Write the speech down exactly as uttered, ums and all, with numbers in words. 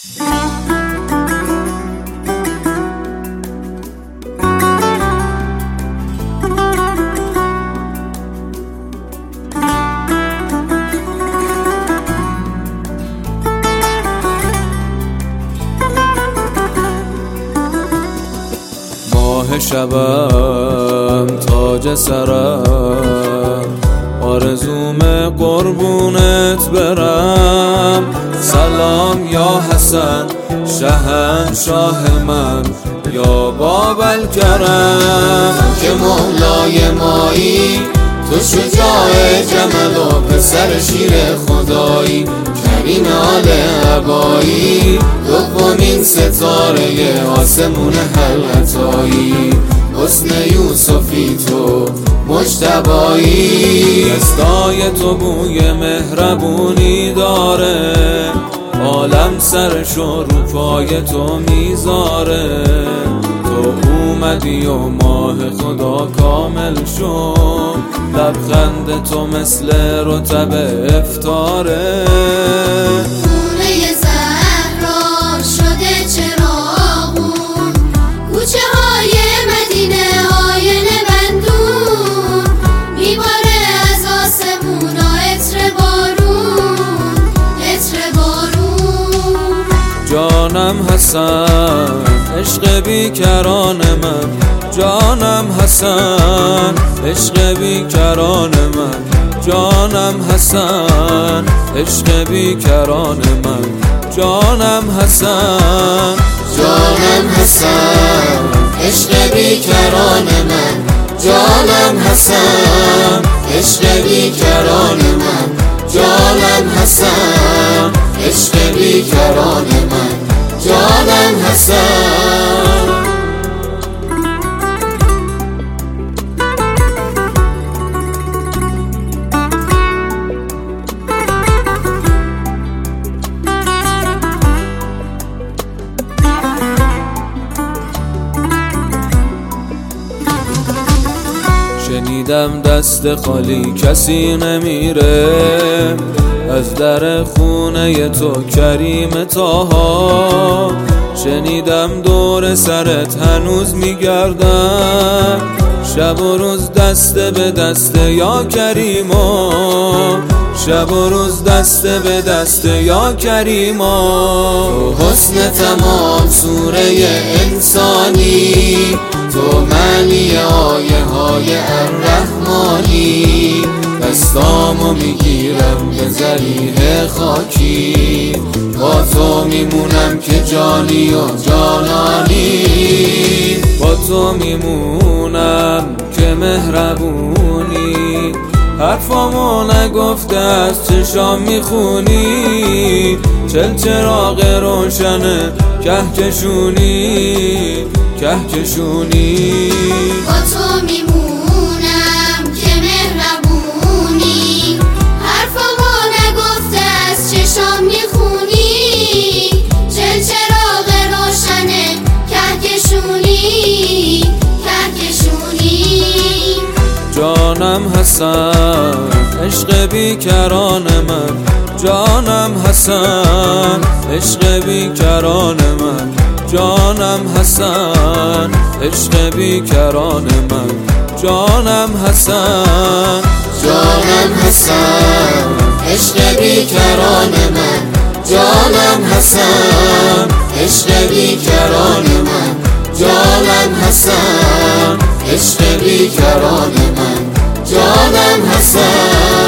ماه شبم تاج سرم، آرزوم قربونت برم. سلام یا حسن شهنشاه من، یا باب الکرم. که مولای مایی تو شجاع جمل و پسر شیر خدایی، کریم آل عبایی، دومین ستاره آسمون حلقتایی. حسن یوسفی تو مجتبایی، دستای تو بوی مهربونی داره، عالم سرش رو پای تو میذاره. تو اومدی و ماه خدا کامل شد، لبخند تو مثل رطب افطاره. خونه زهرا شده چراغون، کوچه های مدینه آینه بندون، میباره از آسمون و عطر بارون، عطر بارون. جانم حسن عشق بیکران من، جانم حسن عشق بیکران من، جانم حسن عشق بیکران من، جانم حسن. جانم حسن عشق بیکران من، جانم حسن عشق بیکران من، جانم حسن عشق بیکران من، جانم حسن. شنیدم دست خالی کسی نمیره، از در خونه تو کریم طاها. شنیدم دور سرت هنوز میگردن، شب و روز دست به دست یا کریما، شب و روز دست به دست یا کریما. تو حسن تمام سوره انسانی، تو معنی آیه های الرحمانی. دستامو میگیرم به ذریح خاکی، با تو میمونم که جانی و جانانی. با تو میمونم که مهربونی، حرفامو نگفته از چشام میخونی. چل چراغ روشنه کهکشونی، کهکشونی. با تو میمونم که مهربونی، حرفامو نگفته از چشام میخونی. چل چراغ روشنه کهکشونی، کهکشونی. جانم حسن عشق بیکران من، جانم حسن عشق بیکران من، جانم حسن عشق بیکران من، جانم حسن. جانم حسن عشق بیکران من، جانم حسن عشق بیکران من، جانم حسن عشق بیکران من، جانم حسن.